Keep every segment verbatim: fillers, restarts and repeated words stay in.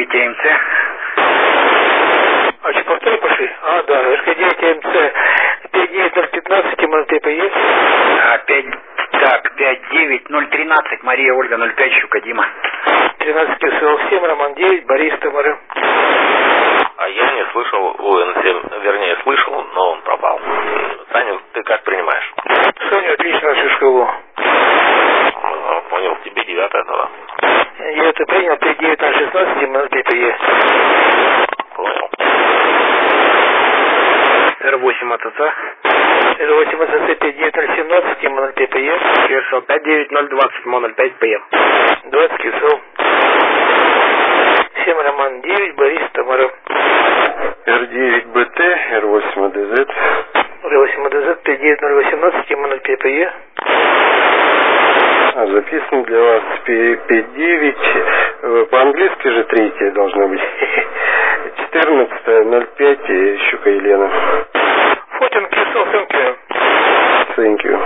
девять АМЦ. А что, повтори пошли? А, да, эр ка девять АМЦ. пять девять ноль пятнадцать, МНТП есть? А, пять, так, пять девять ноль тринадцать, Мария Ольга ноль пять, Щука Дима. тринадцать сорок семь, Роман девять, Борис Тамара. А я не слышал у эн семь, вернее, слышал, но он пропал. Саня, ты как принимаешь? Соня, отлично, нашу школу. Ну, понял, тебе девятое тогда. Я это принял, пять девять ноль шестнадцать, МНТП есть. Понял. эр восемь АТЦ. эр восемь АТЦ пять девять ноль семнадцать, МНТП есть. КСЛ пять девять ноль двадцать, МО ноль пять, ПМ. двадцать КСЛ. семь, Роман девять, Борис Тамара. эр девять БТ, эр восемь АДЗ. эр восемь АДЗ пять девять ноль восемнадцать, МНТП. А, записан для вас пять девять, по-английски же третье должно быть. четырнадцать ноль пять, Щука Елена. Фотин КСЛ, thank you. Thank you.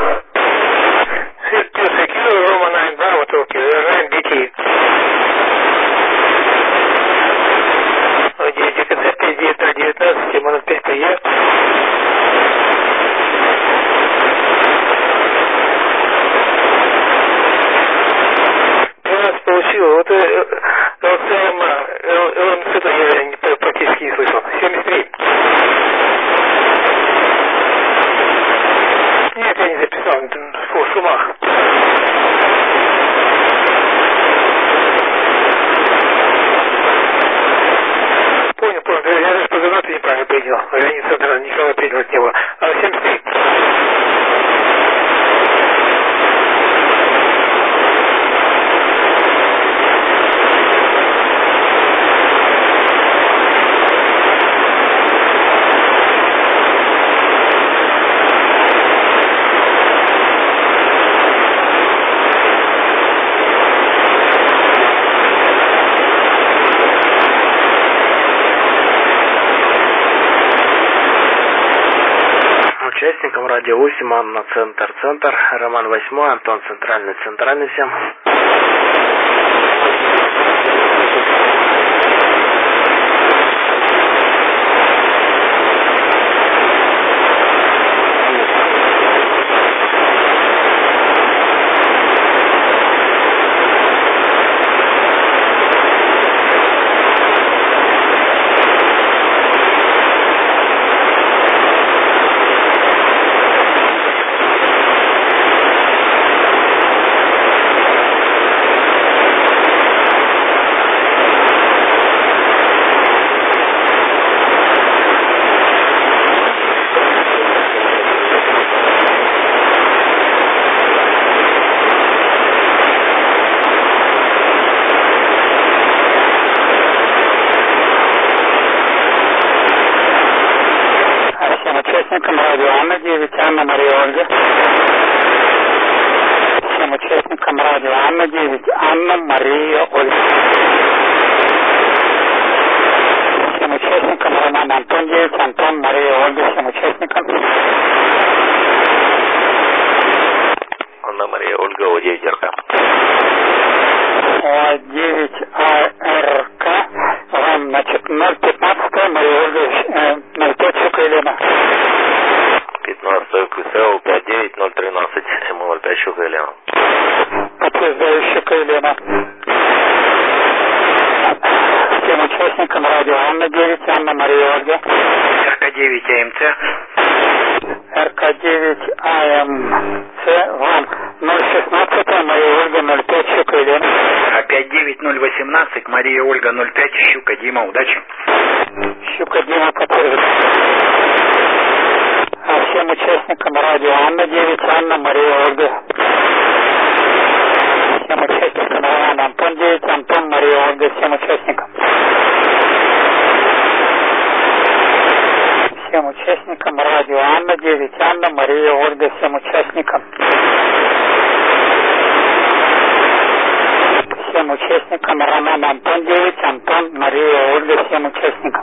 Secure, Roman nine, Bravo, Tokyo, nine би ти. ДКЦ пять девять ноль девятнадцать, МН пять ПЕ. тринадцать получил, вот ЛЦМ, ЛМЦ я практически не слышал. семьдесят три. Нет, я не записал, фу, в шумах. Понял, понял, я даже позвонил, ты неправильно принял. Граница центра никого принял не было. А семьдесят три. Участникам радио восемь, Анна, Центр, Центр, Роман восемь, Антон, Центральный, Центральный всем. Участникам радио Анна девять, Анна, Мария Ольга. Всем участникам радио Анна девять, Анна, Мария Ольга. Всем участникам Роман, Антон девять, Антон, Мария Ольга. Всем участникам. Анна, Мария Ольга, О девять РК. О девять АРК. Вам, значит, ноль пятнадцать, Мария Ольга, ноль пять, Щука Елена. пятнадцать КСЛ пять девять ноль тринадцать, эм ноль пять, Щука Елена. Подтверждаю, Щука Елена. Всем участникам радио Анна девять, Анна, Мария Ольга. РК девять АМЦ. РК девять АМЦ, вам ноль шестнадцать, Мария Ольга ноль пять, Щука Елена. А пять девять ноль восемнадцать, Мария Ольга ноль пять, Щука Дима, удачи. Щука Дима подтверждает. А всем участникам радио Анна девять, Анна, Мария Ольга. Всем участникам Роман, Антон девять, Антон, Мария Ольга. Всем участникам. Всем участникам радио Анна девять, Анна, Мария Ольга. Всем участникам. Всем участникам Роман, Антон девять, Антон, Мария Ольга. Всем участникам.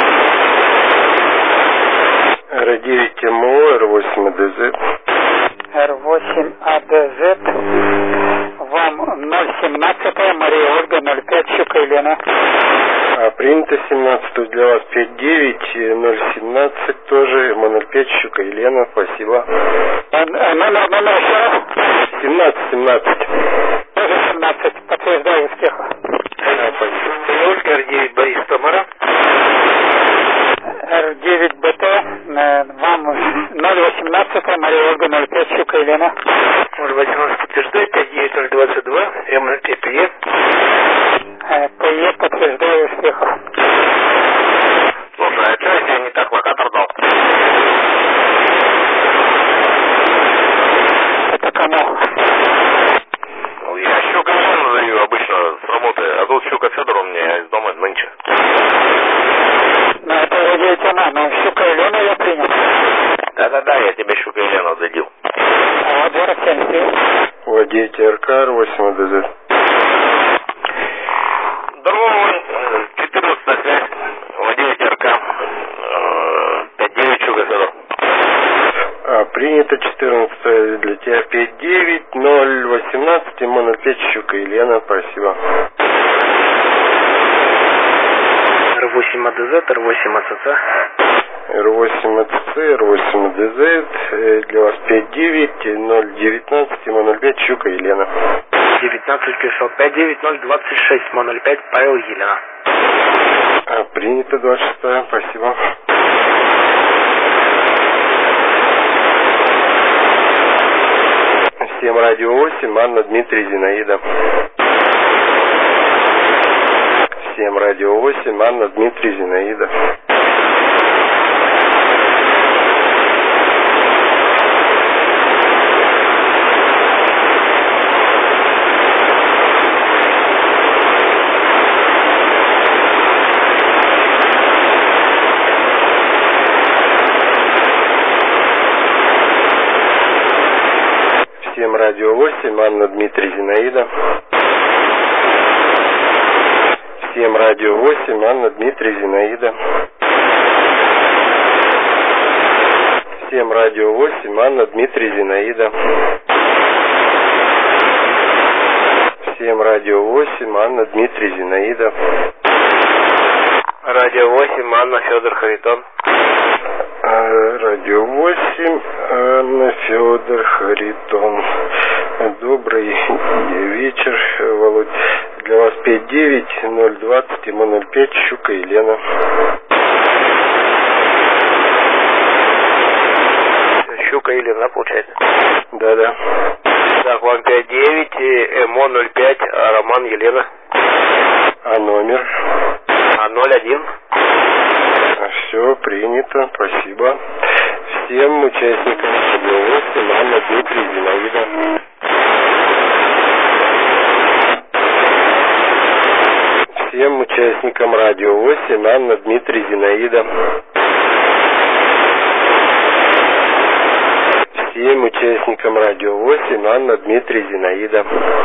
эр девять МО, эр восемь АДЗ. эр восемь а дэ зет. Вам ноль семнадцать, Мария Ольга, ноль пять, Щука Елена. А, принято семнадцать, для вас пять девять ноль семнадцать тоже, ноль пять, Щука Елена, спасибо. А, номер, номер еще раз? семнадцать, семнадцать. Тоже семнадцать, подтверждаю успех. А, спасибо. эр девять, Борис, Тамара. эр девять бэ тэ, вам ноль восемнадцать, Мария Ольга, ноль пять, Щука Елена. ноль восемнадцать подтверждает, пять девять ноль двадцать два, эм ноль пять, Е. пэ е, подтверждаю успех. Слушай, а что я тебе не так локатор дал? Это кому? Ну, я Щука Елену даю обычно с работы, а тут Щука Федор у меня из дома нынче. Ну, это вроде тема, но Щука Елена я принял. Да-да-да, я тебе Щука Елену дадил. А вот сорок семь. Владеете эр ка эр восемь а дэ зет. Здорово, четырнадцатая связь, владеете эр ка, пять девять, Щука Федор. А, принято четырнадцать, для тебя пять девять ноль восемнадцать, ноль пять, Щука Елена, спасибо. эр восемь а дэ зет, эр восемь а цэ цэ. эр восемь а цэ цэ, эр восемь а дэ зет, для вас пять девять ноль девятнадцать, ноль пять, Щука Елена. девятнадцать пришел, пять девять ноль двадцать шесть, ноль пять, Павел, Елена. А, принято двадцать шесть, спасибо. Всем радио восемь, Анна, Дмитрий, Зинаида. Всем радио восемь, Анна, Дмитрий, Зинаида. Всем радио восемь, Анна, Дмитрий, Зинаида. Всем радио восемь, Анна, Дмитрий, Зинаида. Всем радио восемь, Анна, Дмитрий, Зинаида. Всем радио восемь, Анна, Дмитрий, Зинаида. Радио восемь, Анна, Федор, Харитон. Радио восемь, Анна, Федор, Харитон. Добрый вечер, Володь. Для вас пять девять ноль двадцать, ноль пять, Щука Елена. Щука Елена, получается? Да-да. Так, вам пять девять, ЭМО ноль пять, а Роман, Елена. А номер? А ноль один. Все, принято, спасибо. Всем участникам радио восемь, Анна, Дмитрий, Зинаида. Всем участникам радио восемь, Анна, Дмитрий, Зинаида. Всем участникам радио восемь, Анна, Дмитрий, Зинаида.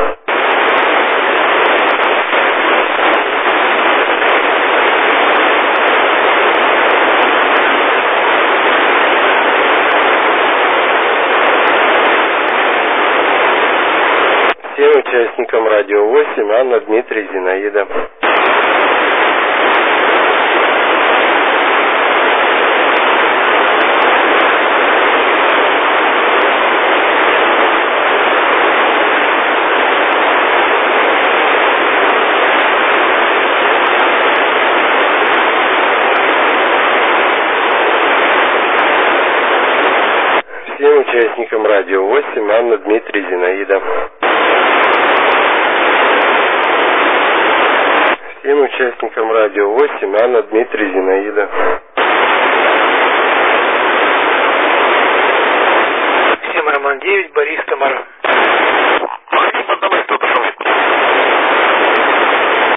Всем участникам радио восемь, Анна, Дмитрий, Зинаида. Всем участникам радио восемь, Анна, Дмитрий, Зинаида. Всем участникам радио восемь, Анна, Дмитрий, Зинаида. Всем Роман девять, Борис, Тамара.